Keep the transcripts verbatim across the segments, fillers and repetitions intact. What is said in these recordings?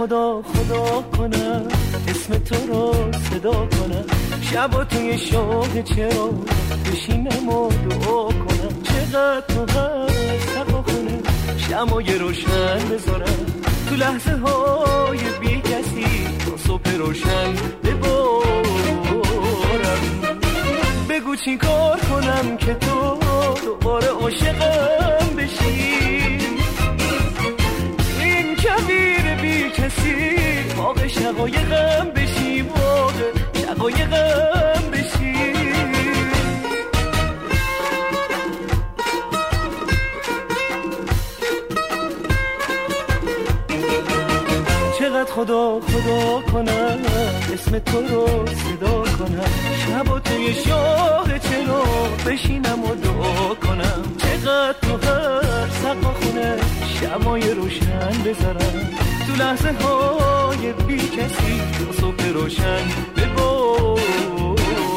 خدا خدا کنم، اسم تو رو صدا کنم، شب توی شوق چرا بشینم و دعا کنم. چقدر تو هست سقا کنه شمای روشن بذارم، تو لحظه های بی کسی تا صبح روشن ببارم. بگو چی کار کنم که تو دوباره عاشقم بشی، این کویر بی کسی واقع شقایقم بشی، واقع شقایقم بشی. چقدر خدا خدا کنم، اسم تو رو صدا کنم، شب توی شاه چرا بشینم و دعا کنم. چقدر تو هر سقا خونه شمای روشن بذارم، تو لحظه های بی کسی تا صبح روشن ببارم.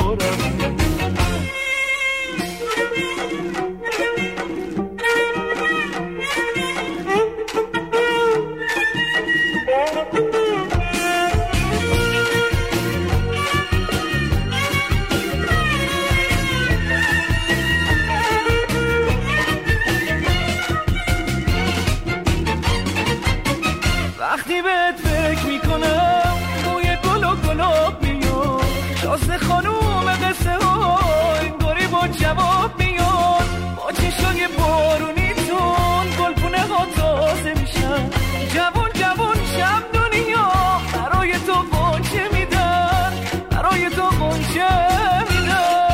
وقتی بهت فکر میکنم موی گل و گلاب میاد، شازده خانوم قصه ها انگاری با جواب میاد. با چشای بارونی تون گلپونه ها تازه میشن، جوان جوان شب دنیا برای تو غنچه میدن، برای تو غنچه میدن.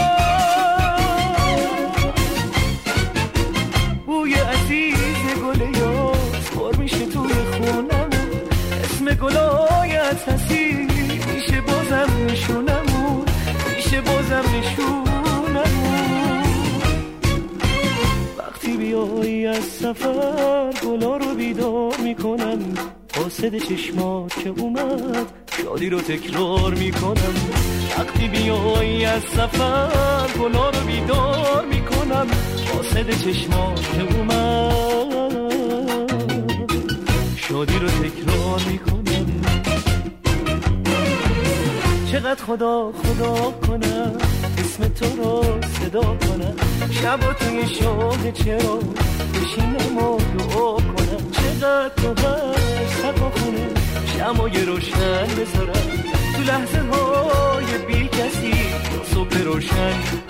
بوی عزیز گل یاس پر میشه توی خونم، اسم گلایت هستی میشه بازم نشونمون، میشه بازم نشونمون. وقتی بیایی از سفر گلا رو بیدار میکنم، قاصد چشمات که اومد شادی رو تکرار میکنم. وقتی بیایی از سفر گلا رو بیدار میکنم، قاصد چشمات که اومد شادی رو تکرار میکنم. چقدر خدا خدا کنم، اسم تو رو صدا کنم، شب توی شوق چرا بشینم و دعا کنم. چقدر تو هر سقا خونه شمای روشن بذارم، تو لحظه های بی کسی تا صبح روشن